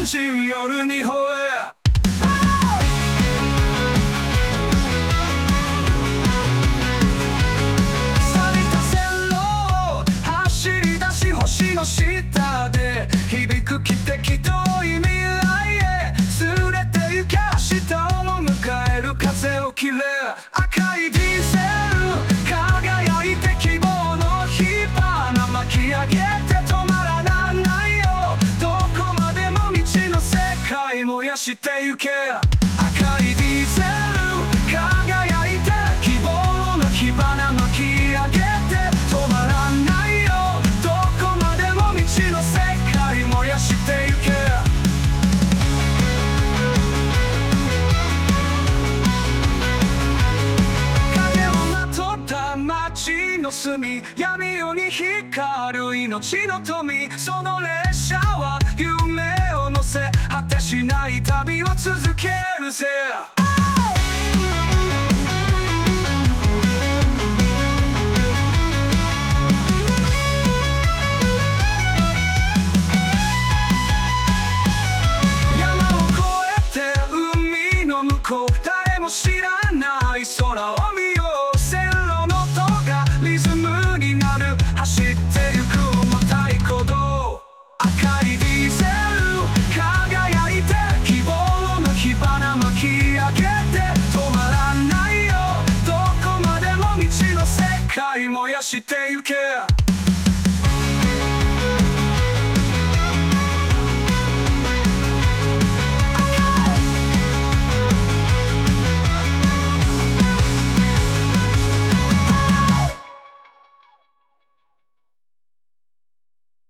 人夜に吠え星の下で響く汽笛遠い未来へすれてゆけ明日を迎える風を切れ赤いディーゼル輝いて希望の火花巻き上げて止まらないよどこまでも未知の世界燃やしてゆけ赤いディーゼル輝いて希望の火花巻き上げて止まらないよの隅闇夜に光る命の富その列車は夢を乗せ果てしない旅を続けるぜ山を越えて海の向こう誰も知らない空を見よう線路の音がリズムになる走ってゆく重たい鼓動赤いディーゼル輝いて希望の火花巻き上げて止まらないよどこまでも未知の世界燃やしてゆけ